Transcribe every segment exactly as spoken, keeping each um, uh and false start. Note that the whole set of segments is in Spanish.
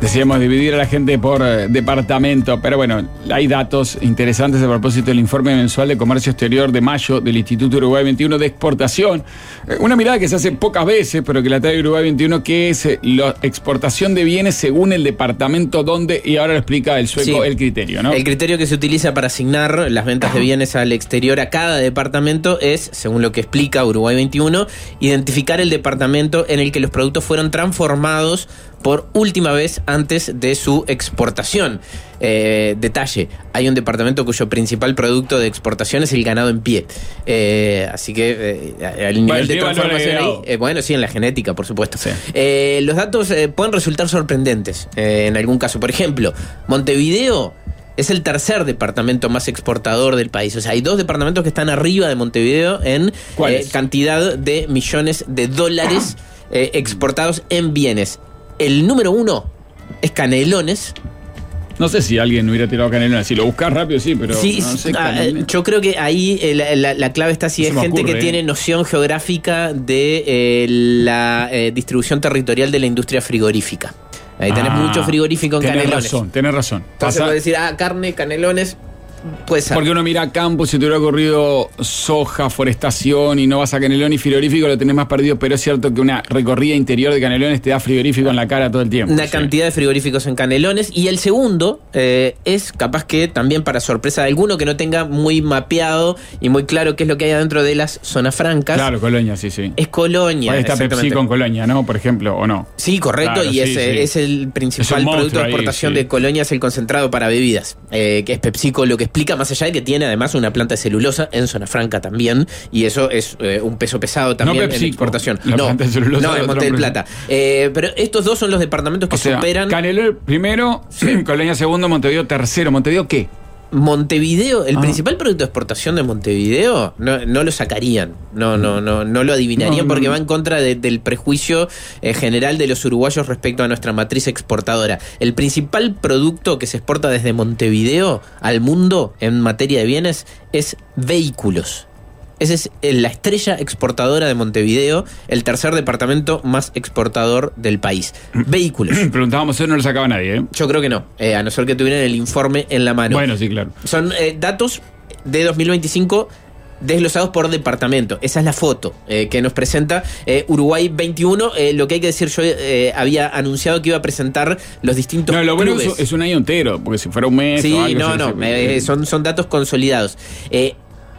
Decíamos dividir a la gente por eh, departamento, pero bueno, hay datos interesantes a propósito del informe mensual de comercio exterior de mayo del Instituto Uruguay veintiuno de exportación. Eh, una mirada que se hace pocas veces, pero que la trae Uruguay veintiuno, que es eh, la exportación de bienes según el departamento donde, y ahora lo explica el sueco, sí, el criterio, ¿no? El criterio que se utiliza para asignar las ventas de bienes al exterior a cada departamento es, según lo que explica Uruguay veintiuno, identificar el departamento en el que los productos fueron transformados por última vez antes de su exportación. Eh, detalle, hay un departamento cuyo principal producto de exportación es el ganado en pie. Eh, así que eh, el nivel bueno, de transformación ahí, eh, bueno, sí, en la genética, por supuesto. Sí. Eh, los datos eh, pueden resultar sorprendentes eh, en algún caso. Por ejemplo, Montevideo es el tercer departamento más exportador del país. O sea, hay dos departamentos que están arriba de Montevideo en eh, cantidad de millones de dólares eh, exportados en bienes. El número uno es Canelones. No sé si alguien hubiera tirado Canelones. Si lo buscas rápido, sí, pero sí, no sé. Ah, yo creo que ahí eh, la, la, la clave está si es gente ocurre, que eh. tiene noción geográfica de eh, la eh, distribución territorial de la industria frigorífica. Ahí ah, tenés mucho frigorífico en tenés Canelones. Razón, tenés razón. Entonces puedes decir, ah, carne, Canelones. Puede ser. Porque uno mira campo, si te hubiera ocurrido soja, forestación y no vas a Canelones y frigorífico, lo tenés más perdido, pero es cierto que una recorrida interior de Canelones te da frigorífico en la cara todo el tiempo. Una sí. cantidad de frigoríficos en Canelones. Y el segundo eh, es capaz que también para sorpresa de alguno que no tenga muy mapeado y muy claro qué es lo que hay adentro de las zonas francas. Claro, Colonia, sí, sí. Es Colonia. Ahí está Pepsi con Colonia, ¿no? Por ejemplo, ¿o no? Sí, correcto, claro, y sí, es, sí. es el principal es producto de exportación ahí, sí. de Colonia, es el concentrado para bebidas, eh, que es PepsiCo, lo que explica más allá de que tiene además una planta de celulosa en zona franca también, y eso es eh, un peso pesado también no en exportación. La no, planta de celulosa no, en Monte del Plata. Eh, pero estos dos son los departamentos que o sea, superan. Canelones primero, sí. Colonia segundo, Montevideo tercero. ¿Montevideo qué? Montevideo, el ah. principal producto de exportación de Montevideo no, no lo sacarían, no, no, no, no lo adivinarían no, porque no. va en contra de, del prejuicio eh, general de los uruguayos respecto a nuestra matriz exportadora. El principal producto que se exporta desde Montevideo al mundo en materia de bienes es vehículos. Esa es la estrella exportadora de Montevideo, el tercer departamento más exportador del país. Vehículos. Preguntábamos si no lo sacaba nadie, ¿eh? Yo creo que no, eh, a no ser que tuvieran el informe en la mano. Bueno, sí, claro. Son eh, datos de dos mil veinticinco desglosados por departamento. Esa es la foto eh, que nos presenta eh, Uruguay veintiuno. Eh, lo que hay que decir, yo eh, había anunciado que iba a presentar los distintos no, lo clubes. bueno es, es un año entero, porque si fuera un mes sí, o algo... no, no, se, eh, son, son datos consolidados. Eh,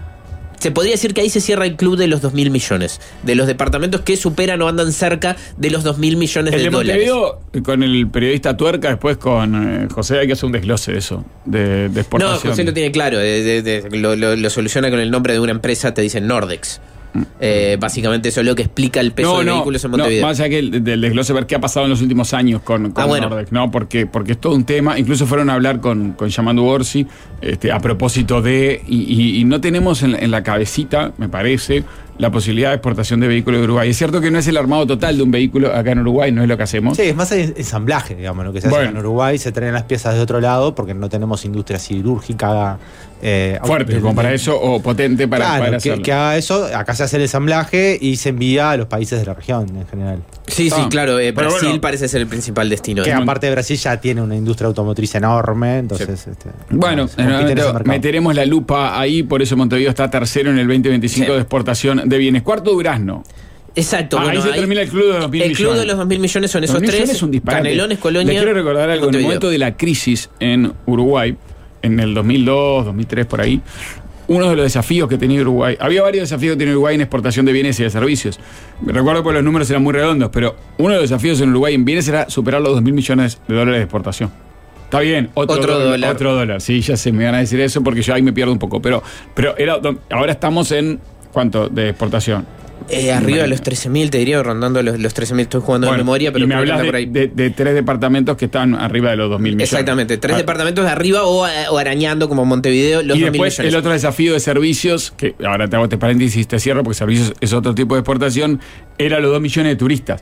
Se podría decir que ahí se cierra el club de los dos mil millones, de los departamentos que superan o andan cerca de los dos mil millones el de, de dólares. Montevideo, con el periodista Tuerca, después con eh, José, hay que hacer un desglose de eso, de, de exportación. No, José lo tiene claro, de, de, de, lo, lo, lo soluciona con el nombre de una empresa, te dicen Nordex. Eh, básicamente eso es lo que explica el peso no, de no, vehículos en Montevideo. No, más allá que el, del desglose, ver qué ha pasado en los últimos años con, con ah, bueno. Nordex, ¿no? Porque, porque es todo un tema. Incluso fueron a hablar con, con Yamandu Orsi este, a propósito de. Y, y, y no tenemos en, en la cabecita, me parece, la posibilidad de exportación de vehículos de Uruguay. Es cierto que no es el armado total de un vehículo acá en Uruguay, no es lo que hacemos. Sí, es más el ensamblaje, digamos, lo que se hace bueno. en Uruguay. Se traen las piezas de otro lado porque no tenemos industria siderúrgica eh, fuerte, como para eso, o potente para, claro, para que, hacerlo. que haga eso. Acá se hace el ensamblaje y se envía a los países de la región en general. Sí, ah, sí, claro. Eh, Brasil bueno, parece ser el principal destino. Que aparte de Brasil ya tiene una industria automotriz enorme, entonces... Sí. Este, bueno, no, meteremos la lupa ahí, por eso Montevideo está tercero en el veinte veinticinco sí. de exportación de bienes. Cuarto, Durazno. Exacto. Ah, bueno, ahí se ahí, termina el club de los dos mil el millones. El club de los dos mil millones son esos tres. Es un disparate. Canelones, Colonia. Les quiero recordar algo. En el momento de la crisis en Uruguay, en el dos mil dos, dos mil tres, por ahí, uno de los desafíos que tenía Uruguay, había varios desafíos que tenía Uruguay en exportación de bienes y de servicios. Me recuerdo que los números eran muy redondos, pero uno de los desafíos en Uruguay en bienes era superar los dos mil millones de dólares de exportación. Está bien, otro, otro dólar, dólar. Otro dólar, sí, ya se me van a decir eso porque yo ahí me pierdo un poco. Pero, pero era, ahora estamos en, ¿cuánto de exportación? Eh, arriba de los trece mil, te diría, rondando los, los trece mil, estoy jugando bueno, de memoria, pero y me hablas de, por ahí. De, de, de tres departamentos que están arriba de los dos mil millones. Exactamente, tres ah. departamentos de arriba o, o arañando como Montevideo los y dos mil después millones. El otro desafío de servicios, que ahora te hago este paréntesis, te cierro porque servicios es otro tipo de exportación, era los dos millones de turistas.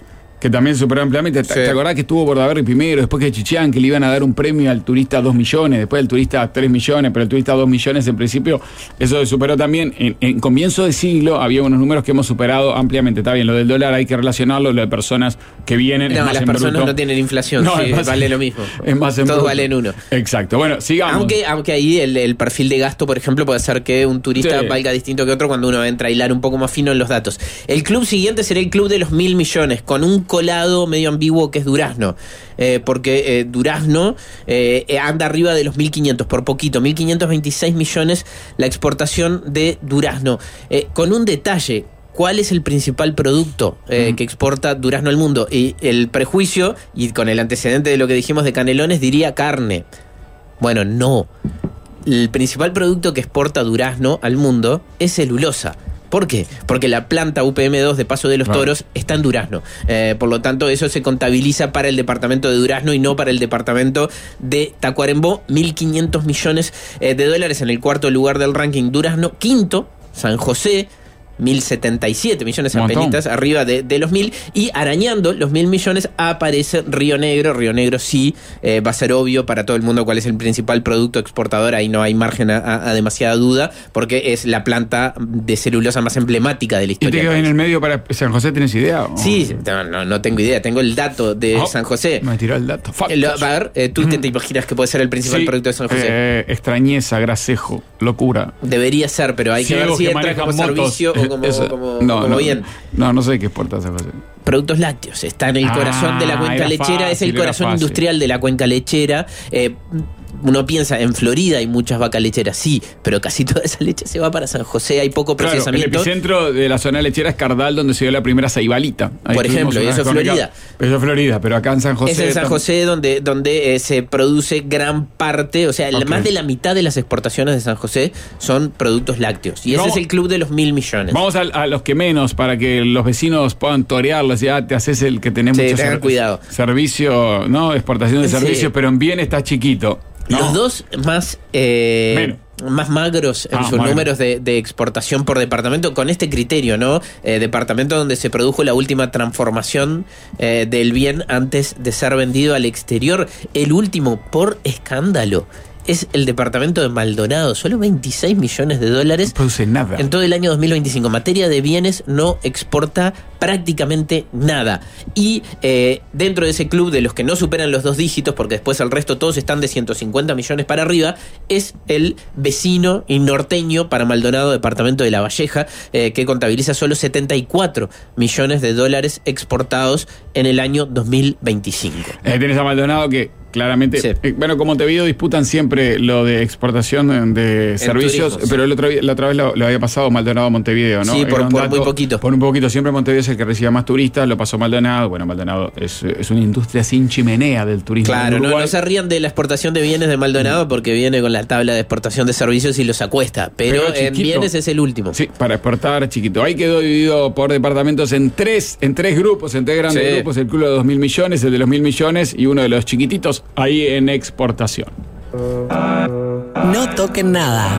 que también superó ampliamente. Sí. ¿Te acordás que estuvo Bordaberry primero, después que Chichán, que le iban a dar un premio al turista dos millones, después el turista tres millones, pero el turista dos millones en principio, eso superó también. En, en comienzo de siglo había unos números que hemos superado ampliamente. Está bien, lo del dólar hay que relacionarlo, lo de personas que vienen. No, es más las en personas bruto. No tienen inflación, no, sí, vale lo mismo. Es más en Todos bruto. valen uno. Exacto. Bueno, sigamos. Aunque, aunque ahí el, el perfil de gasto, por ejemplo, puede ser que un turista sí. valga distinto que otro cuando uno entra a hilar un poco más fino en los datos. El club siguiente será el club de los mil millones, con un colado medio ambiguo que es Durazno. Eh, porque eh, Durazno eh, anda arriba de los mil quinientos, por poquito, mil quinientos veintiséis millones la exportación de Durazno. Eh, con un detalle. ¿Cuál es el principal producto eh, mm. que exporta Durazno al mundo? Y el prejuicio, y con el antecedente de lo que dijimos de Canelones, diría carne. Bueno, no. El principal producto que exporta Durazno al mundo es celulosa. ¿Por qué? Porque la planta U P M dos de Paso de los right. Toros está en Durazno. Eh, por lo tanto, eso se contabiliza para el departamento de Durazno y no para el departamento de Tacuarembó. mil quinientos millones eh, de dólares en el cuarto lugar del ranking. Durazno, quinto, San José, mil setenta y siete millones apenitas, arriba de, de los mil, y arañando los mil millones aparece Río Negro. Río Negro sí eh, va a ser obvio para todo el mundo cuál es el principal producto exportador, ahí no hay margen a, a, a demasiada duda, porque es la planta de celulosa más emblemática de la historia. ¿Y te quedas en el medio para San José? ¿Tienes idea? ¿O? Sí, no, no tengo idea, tengo el dato de oh, San José. Me tiró el dato. Lo, a ver, eh, ¿tú mm. qué te imaginas que puede ser el principal sí, producto de San José? Eh, extrañeza, grasejo, locura. Debería ser, pero hay sí, que ver si entra como motos. Servicio o como, Eso, como, no, como no, bien. No, no sé qué exporta San José. Productos lácteos, está en el ah, corazón de la cuenca lechera, fácil, es el corazón industrial de la cuenca lechera. Eh, uno piensa, en Florida hay muchas vacas lecheras, sí, pero casi toda esa leche se va para San José, hay poco procesamiento. Claro, el epicentro de la zona lechera es Cardal, donde se dio la primera ceibalita. Ahí por ejemplo, y eso es Florida. Eso es Florida, pero acá en San José... Es en San José donde, donde eh, se produce gran parte, o sea, okay. más de la mitad de las exportaciones de San José son productos lácteos. Y ese vamos, es el club de los mil millones. Vamos a, a los que menos, para que los vecinos puedan torearlos, ya te haces el que tenés sí, mucho tengan ser, cuidado. servicio, ¿no? Exportación de sí. servicios, pero en bien está chiquito. No. Los dos más eh, más magros en ah, sus magro. números de, de exportación por departamento, con este criterio, ¿no? Eh, departamento donde se produjo la última transformación eh, del bien antes de ser vendido al exterior. El último, por escándalo, es el departamento de Maldonado, solo veintiséis millones de dólares. No produce nada. En todo el año dos mil veinticinco. En materia de bienes no exporta prácticamente nada. Y eh, dentro de ese club de los que no superan los dos dígitos, porque después el resto todos están de ciento cincuenta millones para arriba, es el vecino y norteño para Maldonado, departamento de La Valleja, eh, que contabiliza solo setenta y cuatro millones de dólares exportados en el año dos mil veinticinco. Eh, tenés a Maldonado que claramente, sí. eh, bueno, como Montevideo disputan siempre lo de exportación de servicios, turismo, pero el otro, la otra vez lo, lo había pasado Maldonado a Montevideo, ¿no? Sí, por, por dato, muy poquito. Por un poquito, siempre Montevideo es el que recibe más turistas, lo pasó Maldonado. Bueno, Maldonado es, es una industria sin chimenea del turismo. Claro, no, no se rían de la exportación de bienes de Maldonado porque viene con la tabla de exportación de servicios y los acuesta, pero, pero en bienes es el último. Sí, para exportar chiquito. Ahí quedó dividido por departamentos en tres, en tres grupos, en tres grandes sí. grupos, el club de dos mil millones, el de los mil millones y uno de los chiquititos, ahí en exportación. No toquen nada.